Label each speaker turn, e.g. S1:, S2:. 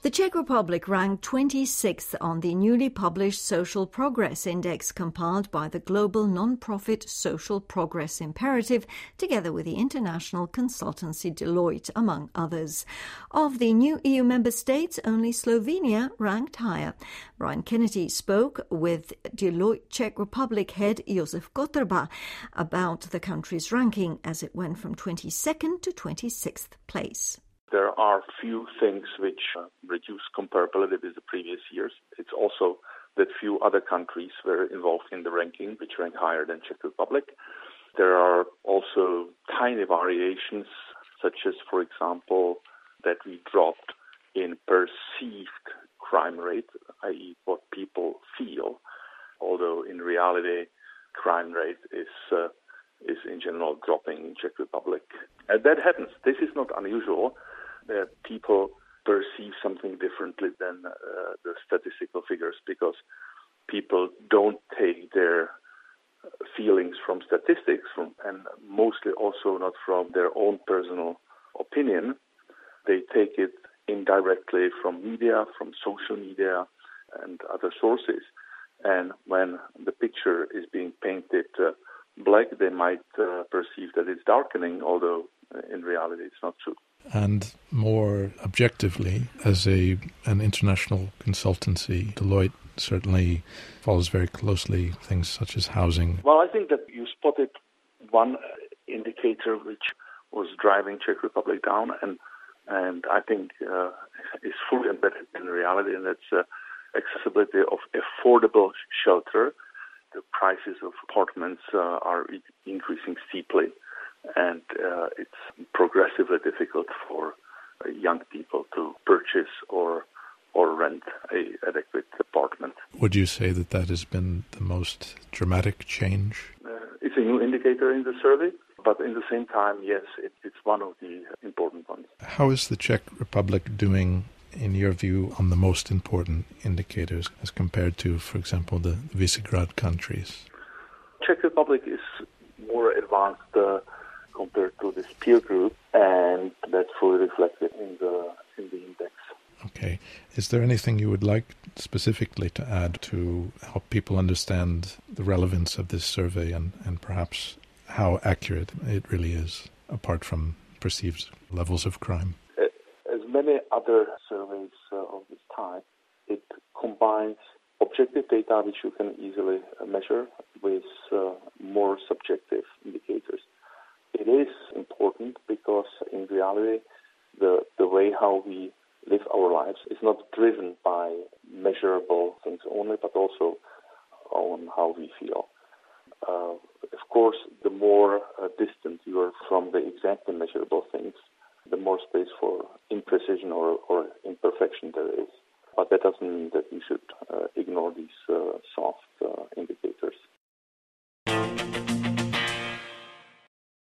S1: The Czech Republic ranked 26th on the newly published Social Progress Index compiled by the global non-profit Social Progress Imperative, together with the international consultancy Deloitte, among others. Of the new EU member states, only Slovenia ranked higher. Brian Kennedy spoke with Deloitte Czech Republic head Josef Kotrba about the country's ranking as it went from 22nd to 26th place.
S2: There are few things which reduce comparability with the previous years. It's also that few other countries were involved in the ranking, which rank higher than Czech Republic. There are also tiny variations, such as, for example, that we dropped in perceived crime rate, i.e. what people feel, although in reality crime rate is in general dropping in Czech Republic. And that happens. This is not unusual. That people perceive something differently than the statistical figures, because people don't take their feelings from statistics, and mostly also not from their own personal opinion. They take it indirectly from media, from social media and other sources. And when the picture is being painted black, they might perceive that it's darkening, although in reality it's not true.
S3: And more objectively, as an international consultancy, Deloitte certainly follows very closely things such as housing.
S2: Well, I think that you spotted one indicator which was driving Czech Republic down, and I think is fully embedded in reality, and that's accessibility of affordable shelter. The prices of apartments are increasing steeply, and it's progressively difficult for young people to purchase or rent an adequate apartment.
S3: Would you say that has been the most dramatic change?
S2: It's a new indicator in the survey, but in the same time, yes, it's one of the important ones.
S3: How is the Czech Republic doing, in your view, on the most important indicators as compared to, for example, the Visegrad countries?
S2: Czech Republic is more advanced compared to this peer group, and that's fully reflected in the index.
S3: Okay. Is there anything you would like specifically to add to help people understand the relevance of this survey and perhaps how accurate it really is, apart from perceived levels of crime?
S2: As many other surveys of this type, it combines objective data which you can easily measure with more subjective indicators. It is important because in reality the way how we live our lives is not driven by measurable things only, but also on how we feel. Of course, the more distant you are from the exactly measurable things, the more space for imprecision or imperfection there is. But that doesn't mean that we should